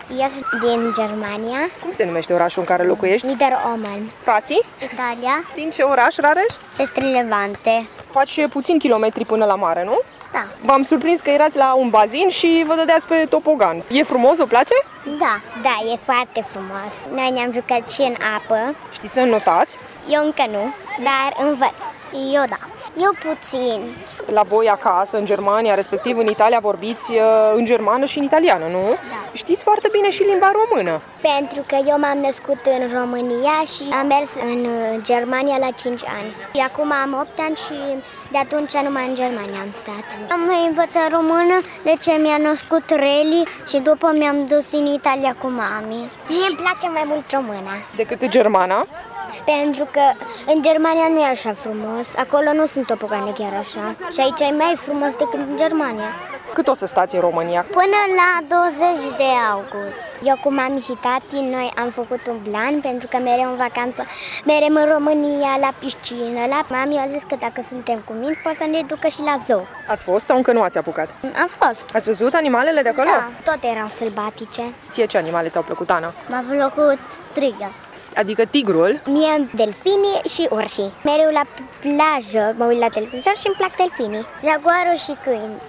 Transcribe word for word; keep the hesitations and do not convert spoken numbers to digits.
Eu sunt din Germania. Cum se numește orașul în care locuiești? Niederoman. Frații? Italia. Din ce oraș, Rareș? Sestre Levante. Faci puțin kilometri până la mare, nu? Da. V-am surprins că erați la un bazin și vă dădeați pe topogan. E frumos, vă place? Da, da, e foarte frumos. Noi ne-am jucat și în apă. Știți să înnotați? Eu încă nu, dar învăț. Eu da. Eu puțin. La voi acasă, în Germania, respectiv în Italia, vorbiți uh, în germană și în italiană, nu? Da. Știți foarte bine și limba română. Pentru că eu m-am născut în România și am mers în Germania la cinci ani. Și acum am opt ani și de atunci numai în Germania am stat. Am învățat română de ce mi-a născut Reli și după mi-am dus în Italia cu mami. Mie îmi place mai mult româna. Decât germana? Pentru că în Germania nu e așa frumos, acolo nu sunt topogane chiar așa. Și aici e mai frumos decât în Germania. Cât o să stați în România? Până la douăzeci de august. Eu cu mami și tati, noi am făcut un plan pentru că mereu în vacanță merem în România, la piscină, la mami a zis că dacă suntem cuminți poate să ne ducă și la zoo. Ați fost sau încă nu ați apucat? Am fost. Ați văzut animalele de acolo? Da, toate erau sălbatice. Ție ce animale ți-au plăcut, Ana? M-a plăcut strigă. Adică tigrul? Mie delfinii și urșii. Mereu la plajă mă uit la televizor și îmi plac delfinii. Jaguarul și câini.